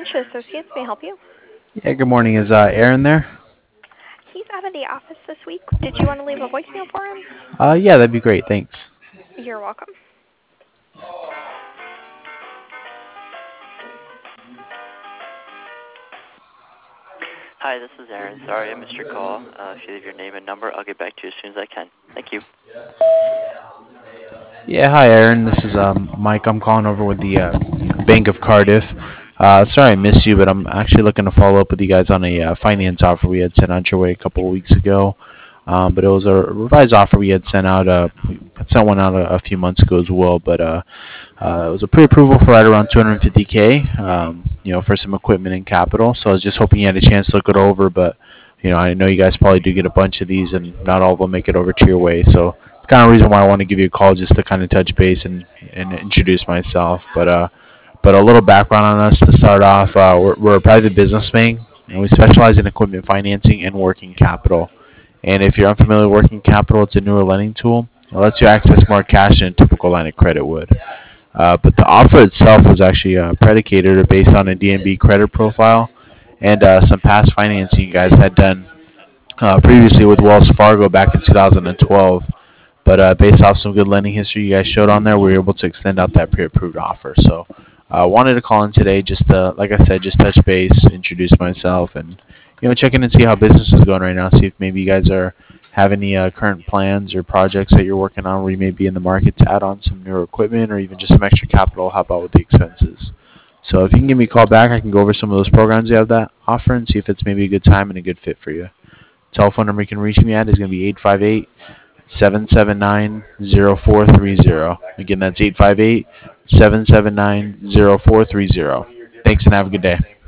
Finch Associates may I help you. Yeah, good morning. Is Aaron there? He's out of the office this week. Did you want to leave a voicemail for him? Yeah, that'd be great. Thanks. You're welcome. Hi, this is Aaron. Sorry I missed your call. If you leave your name and number, I'll get back to you as soon as I can. Thank you. Yeah, hi Aaron. This is Mike. I'm calling over with the Bank of Cardiff. Sorry I missed you, but I'm actually looking to follow up with you guys on a finance offer we had sent out your way a couple of weeks ago. But it was a revised offer we had sent out. We sent one out a few months ago as well. But it was a pre-approval for right around 250K. For some equipment and capital. So I was just hoping you had a chance to look it over. But I know you guys probably do get a bunch of these, and not all of them make it over to your way. So it's kind of the reason why I want to give you a call, just to kind of touch base and introduce myself. But a little background on us to start off. We're a private business bank, and we specialize in equipment financing and working capital. And if you're unfamiliar with working capital, it's a newer lending tool. It lets you access more cash than a typical line of credit would. But the offer itself was actually predicated or based on a DNB credit profile and some past financing you guys had done previously with Wells Fargo back in 2012. But based off some good lending history you guys showed on there, we were able to extend out that pre-approved offer. So I wanted to call in today just to, like I said, just touch base, introduce myself, and check in and see how business is going right now. See if maybe you guys have any current plans or projects that you're working on where you may be in the market to add on some newer equipment or even just some extra capital. How about with the expenses? So if you can give me a call back, I can go over some of those programs you have that offer and see if it's maybe a good time and a good fit for you. Telephone number you can reach me at is going to be 858-779-0430. Again, that's 858-779-0430. Thanks and have a good day.